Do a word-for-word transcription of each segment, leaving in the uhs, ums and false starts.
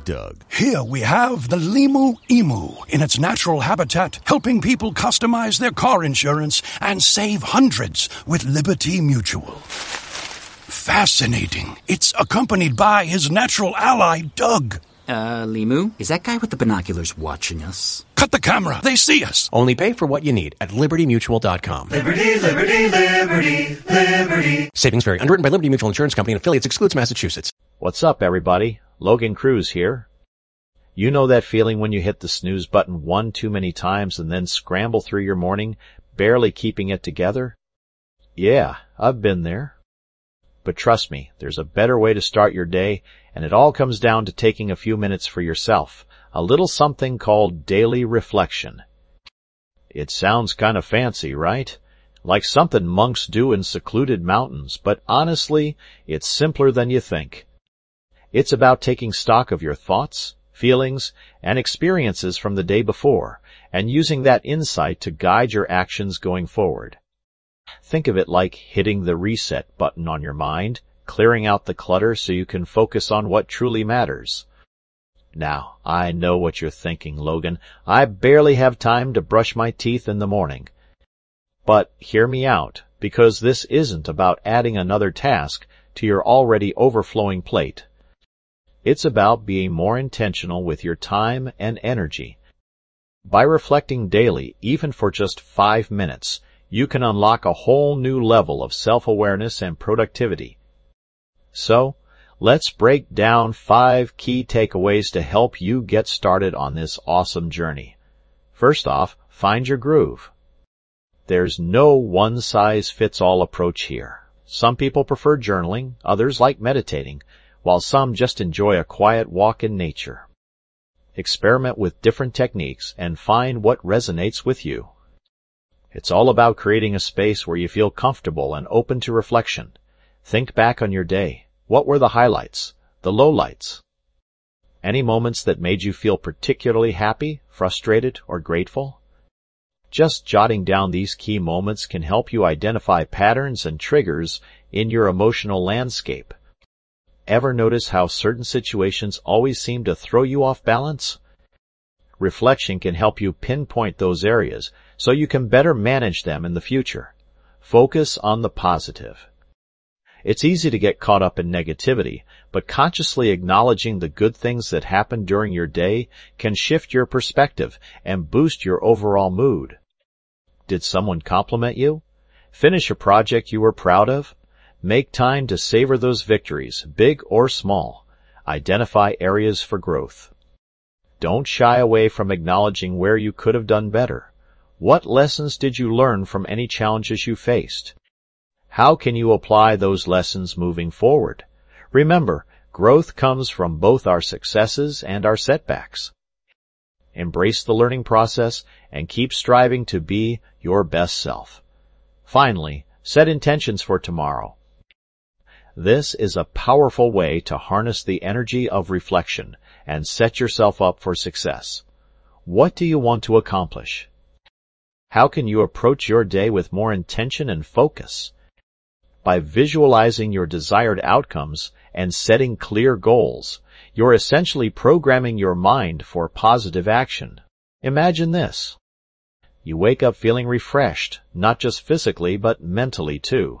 Doug. Here we have the Limu Emu in its natural habitat, helping people customize their car insurance and save hundreds with Liberty Mutual. Fascinating. It's accompanied by his natural ally, Doug. Uh, Limu, is that guy with the binoculars watching us? Cut the camera. They see us. Only pay for what you need at liberty mutual dot com. Liberty, liberty, liberty, liberty. Savings vary. Underwritten by Liberty Mutual Insurance Company and affiliates. Excludes Massachusetts. What's up, everybody? Logan Cruz here. You know that feeling when you hit the snooze button one too many times and then scramble through your morning, barely keeping it together? Yeah, I've been there. But trust me, there's a better way to start your day, and it all comes down to taking a few minutes for yourself, a little something called daily reflection. It sounds kind of fancy, right? Like something monks do in secluded mountains, but honestly, it's simpler than you think. It's about taking stock of your thoughts, feelings, and experiences from the day before, and using that insight to guide your actions going forward. Think of it like hitting the reset button on your mind, clearing out the clutter so you can focus on what truly matters. Now, I know what you're thinking, Logan. I barely have time to brush my teeth in the morning. But hear me out, because this isn't about adding another task to your already overflowing plate. It's about being more intentional with your time and energy. By reflecting daily, even for just five minutes, you can unlock a whole new level of self-awareness and productivity. So, let's break down five key takeaways to help you get started on this awesome journey. First off, find your groove. There's no one-size-fits-all approach here. Some people prefer journaling, others like meditating, while some just enjoy a quiet walk in nature. Experiment with different techniques and find what resonates with you. It's all about creating a space where you feel comfortable and open to reflection. Think back on your day. What were the highlights, the lowlights? Any moments that made you feel particularly happy, frustrated, or grateful? Just jotting down these key moments can help you identify patterns and triggers in your emotional landscape. Ever notice how certain situations always seem to throw you off balance? Reflection can help you pinpoint those areas so you can better manage them in the future. Focus on the positive. It's easy to get caught up in negativity, but consciously acknowledging the good things that happen during your day can shift your perspective and boost your overall mood. Did someone compliment you? Finish a project you were proud of? Make time to savor those victories, big or small. Identify areas for growth. Don't shy away from acknowledging where you could have done better. What lessons did you learn from any challenges you faced? How can you apply those lessons moving forward? Remember, growth comes from both our successes and our setbacks. Embrace the learning process and keep striving to be your best self. Finally, set intentions for tomorrow. This is a powerful way to harness the energy of reflection and set yourself up for success. What do you want to accomplish? How can you approach your day with more intention and focus? By visualizing your desired outcomes and setting clear goals, you're essentially programming your mind for positive action. Imagine this. You wake up feeling refreshed, not just physically but mentally too.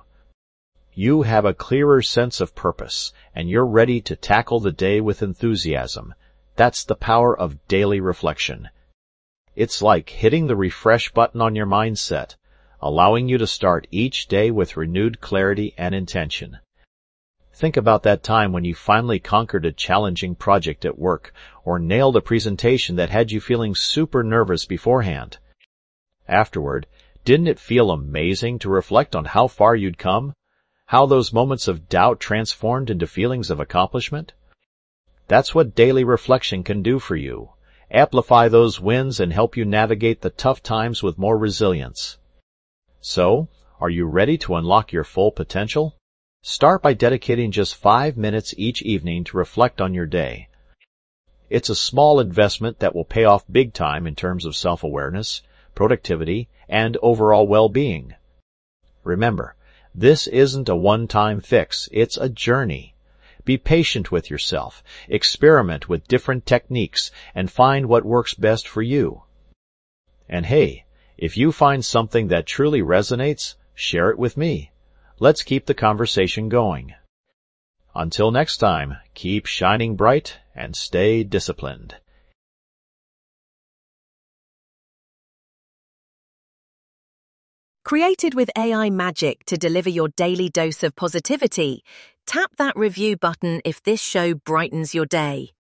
You have a clearer sense of purpose, and you're ready to tackle the day with enthusiasm. That's the power of daily reflection. It's like hitting the refresh button on your mindset, allowing you to start each day with renewed clarity and intention. Think about that time when you finally conquered a challenging project at work or nailed a presentation that had you feeling super nervous beforehand. Afterward, didn't it feel amazing to reflect on how far you'd come? How those moments of doubt transformed into feelings of accomplishment? That's what daily reflection can do for you. Amplify those wins and help you navigate the tough times with more resilience. So, are you ready to unlock your full potential? Start by dedicating just five minutes each evening to reflect on your day. It's a small investment that will pay off big time in terms of self-awareness, productivity, and overall well-being. Remember, this isn't a one-time fix, it's a journey. Be patient with yourself, experiment with different techniques, and find what works best for you. And hey, if you find something that truly resonates, share it with me. Let's keep the conversation going. Until next time, keep shining bright and stay disciplined. Created with A I magic to deliver your daily dose of positivity, tap that review button if this show brightens your day.